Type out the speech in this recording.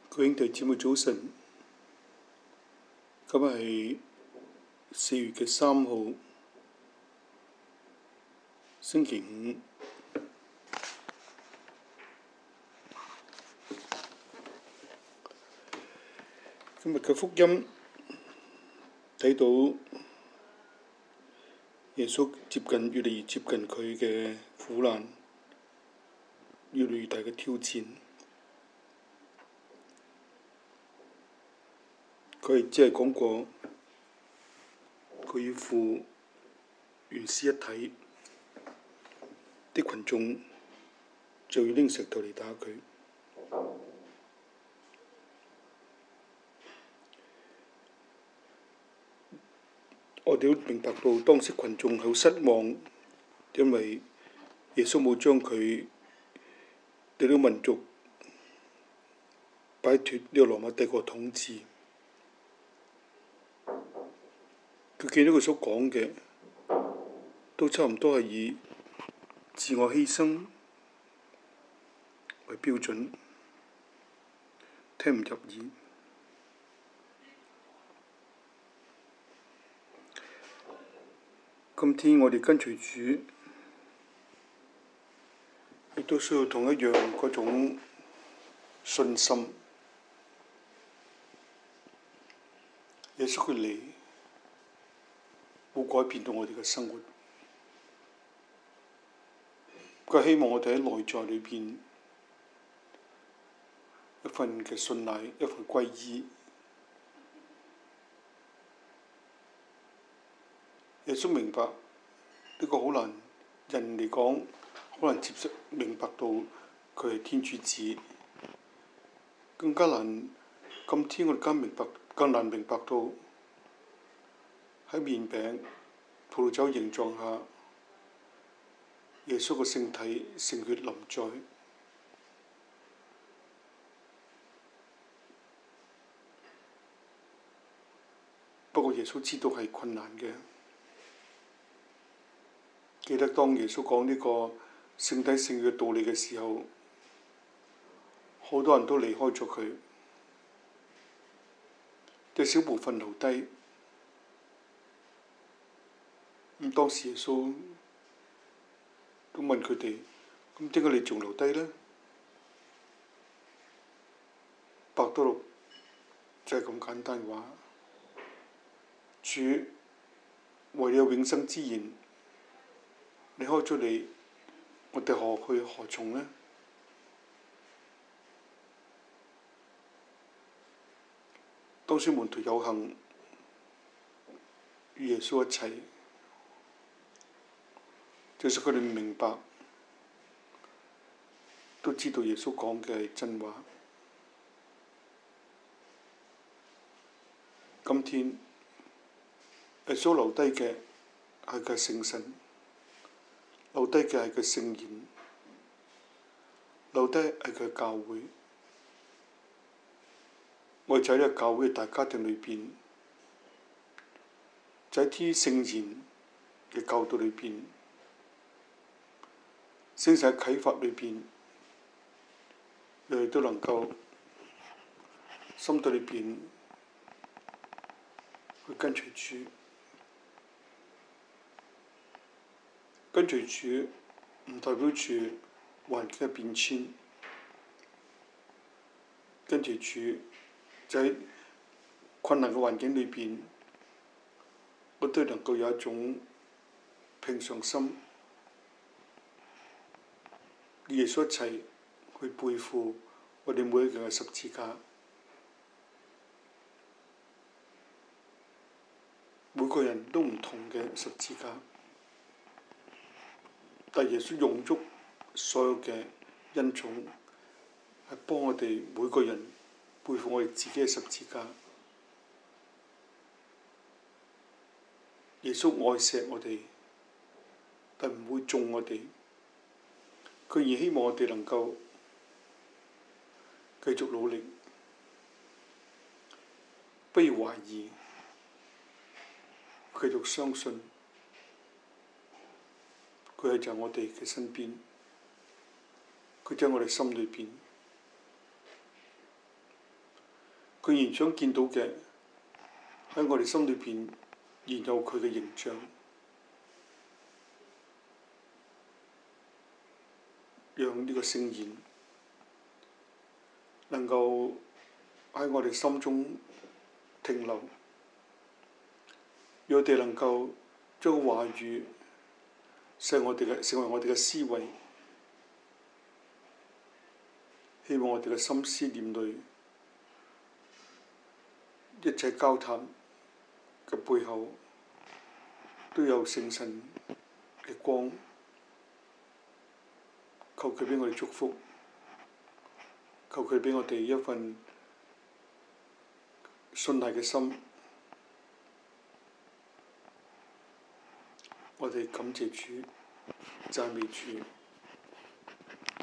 各位兄弟姊妹早晨，今日係4月3號，星期五。今日嘅福音睇到耶穌越嚟越接近佢嘅苦難，越嚟越大嘅挑戰。佢只係講過佢與父原是一體，啲群眾就要拎石頭嚟打佢。我哋都明白到當時群眾好失望，因為耶穌冇將佢哋呢個民族擺脫呢個羅馬帝國統治。佢見到佢所講嘅都差唔多係以自我犧牲為標準，聽唔入耳。今天我哋跟隨主，亦都需要同一樣嗰種信心。耶穌佢嚟冇改變到我哋嘅生活，佢希望我哋喺內在裏邊一份嘅信賴，一份歸依。耶穌明白呢個好難，人嚟講好難接受明白到佢係天主子，更加難。今天我哋更難明白到喺麵餅、葡萄酒形狀下，耶穌嘅聖體聖血臨在。不過耶穌知道係困難嘅。記得當耶穌講呢個聖體聖血嘅道理嘅時候，好多人都離開咗佢，有少部分留低。咁當時耶穌都問佢哋：咁點解你仲留低呢？伯多祿就係咁簡單話：主為了永生之言，離開咗你，我哋何去何從呢？當時門徒有幸與耶穌一齊，就算佢哋唔明白，都知道耶穌講嘅係真話。今天耶穌留低嘅係佢聖神，留低嘅係佢聖言，留低係佢教會。我哋就喺呢個教會嘅大家庭裏邊，就喺天主聖言嘅教導裏邊，聖神嘅啟發裏邊，我哋都能夠心底裏邊去跟隨主。跟隨主唔代表住環境嘅變遷，跟隨主就喺困難嘅環境裏邊，我都能夠有一種平常心，與耶穌一齊去背負我哋每一個人嘅十字架。每個人都唔同嘅十字架，但耶穌用足所有嘅恩寵，係幫我哋每個人背負我哋自己嘅十字架。耶穌愛錫我哋，但唔會縱我哋。佢而希望我哋能夠繼續努力，不要懷疑，繼續相信。佢係在我哋嘅身邊，佢在我哋心裏邊。 佢原想見到嘅喺我哋心裏邊現有佢嘅形象，讓呢個聖言能夠喺我哋心中停留，讓我哋能夠將個話語成為我哋嘅思維，希望我哋嘅心思念慮一切交談嘅背後都有聖神嘅光，求佢畀我哋祝福，求佢畀我哋一份信賴嘅心，我哋感謝主，讚美主。